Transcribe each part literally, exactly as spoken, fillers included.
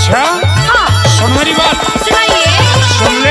अच्छा हाँ सुन मेरी बात, सुनाइए। सुन ले।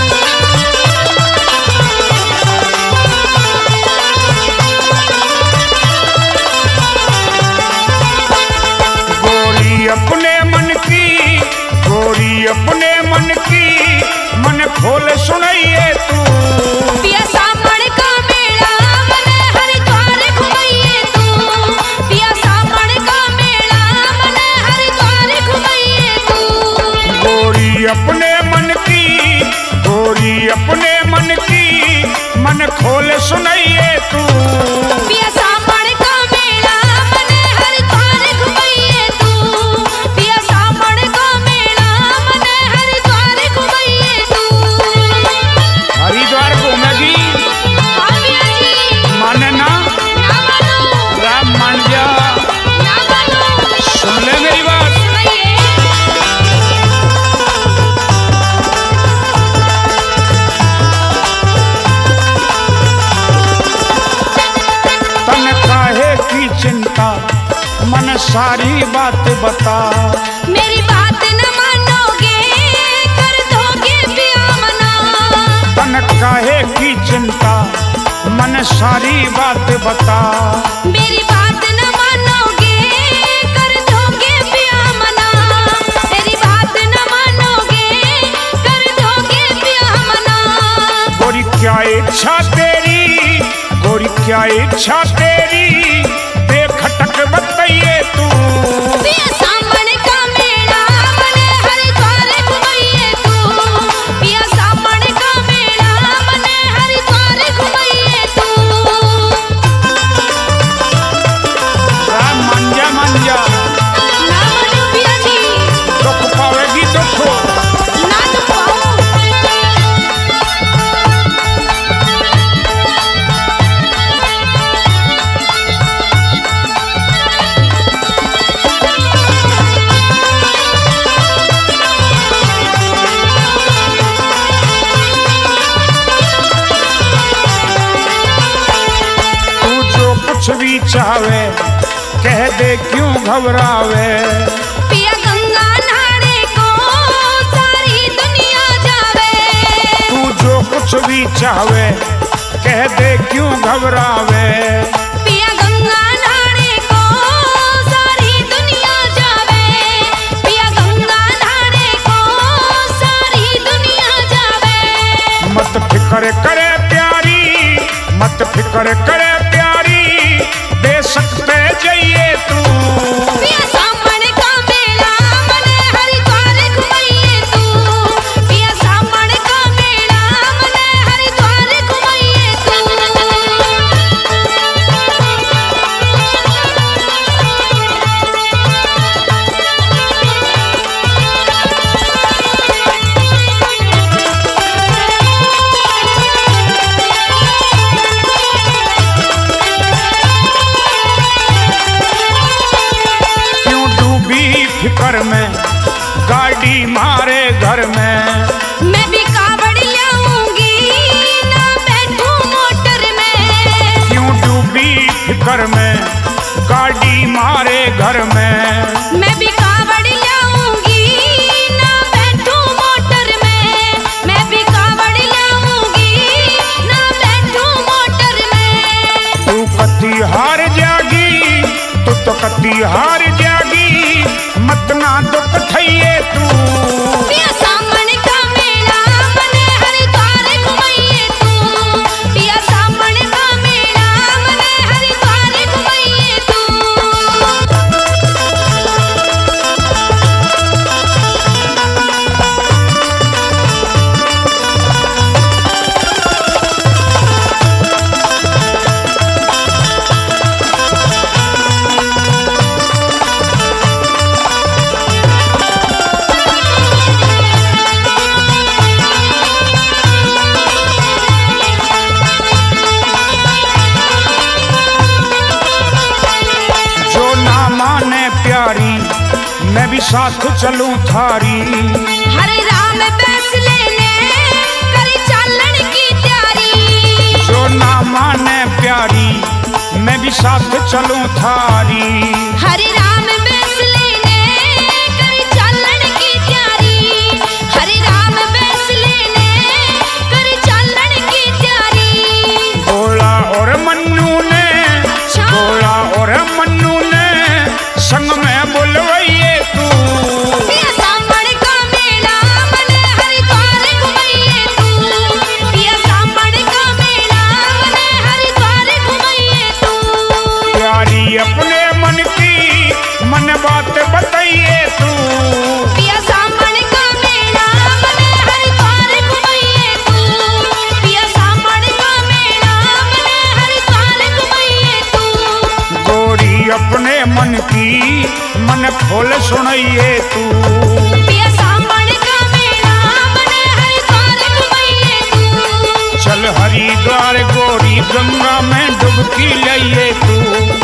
गोरी अपने मन की, गोरी अपने मन की, मन खोल सुनाइए तू। पिया सामण का मेला मन हरिद्वार घुमाइए तू। पिया सामण का मेला मन हरिद्वार घुमाइए तू। गोरी अपने मन की, गोरी अपने मन की, मन खोल सुनाइए तू। पिया सामण का मेला मन हरिद्वार घुमाइए तू। पिया सामण का मेला मन हरिद्वार घुमाइए तू। हरिद्वार घूमेगी हाँ पिया जी। माने ना, ना मानो, राम मान जा। ना मानो। सुन ले मेरी बात, सुनाइए। तन काहे की चिंता, मन सारी बात बता। मेरी बात न मानोगे कर दोगे पिया मना। तन काहे की चिंता, मन सारी बात बता। मेरी बात न मानोगे कर दोगे पिया मना। तेरी बात न मानोगे कर दोगे पिया मना। गोरी क्या इच्छा तेरी, गोरी क्या इच्छा तेरी, बेखटक बताइए तू। पिया सामण का मेला मन हरिद्वार घुमाइए तू। पिया सामण का मेला मन हरिद्वार घुमाइए तू। राम मान जा, मान जा। ना मानो पिया जी, दुख पावेगी दुख। ना तो पाओ। तू जो कुछ भी चाहे कह दे, क्यों घबरावे। पिया गंगा नहाने को सारी दुनिया जावे। तू जो कुछ भी चाहे कह दे, क्यों घबरावे। पिया गंगा नहाने को सारी दुनिया जावे। पिया गंगा नहाने को सारी दुनिया जावे। मत फिक्र करे प्यारी, मत फिक्र करे प्यारी, दे सकते जाइए तू। पिया सामण का मेला मन हरिद्वार घुमाइए तू। पिया सामण का मेला मन हरिद्वार घुमाइए तू। क्यों डूबी फिक्र में गाड़ी मारे घर में। मैं भी कावड़ लाऊंगी ना बैठूं मोटर में। क्यों डूबी फिक्र में गाड़ी मारे घर में। मैं भी कावड़ लाऊंगी ना बैठूं मोटर में। मैं भी कावड़ लाऊंगी ना बैठूं मोटर में। तू कती हार जागी, तू तो कती हार जागी, मत ना दुख थइए तू। पिया सामण का मेला मन हरिद्वार घुमाइए तू। पिया सामण का मेला मन हरिद्वार घुमाइए तू। मैं भी साथ चलूं थारी। हरे राम फैसले ने करी चालन की तैयारी। जो ना माने प्यारी मैं भी साथ चलूं थारी। हरे राम फैसले ने करी चालन की और मन्नू ने संग में बुलवाइए तू। पिया सामण का मेला मने हरिद्वार घुमाइए तू। पिया सामण का मेला मने हरिद्वार घुमाइए तू। प्यारी अपने मन की मन बात बताइए तू। पिया सामण का मेला मने हरिद्वार घुमाइए तू। पिया सामण का मेला मने हरिद्वार घुमाइए तू। गोरी अपने मन की मन खोल सुनाइए तू। पिया सामण का मेला मने हरिद्वार घुमाइए तू। चल हरिद्वार गोरी गंगा में डुबकी लाइए तू।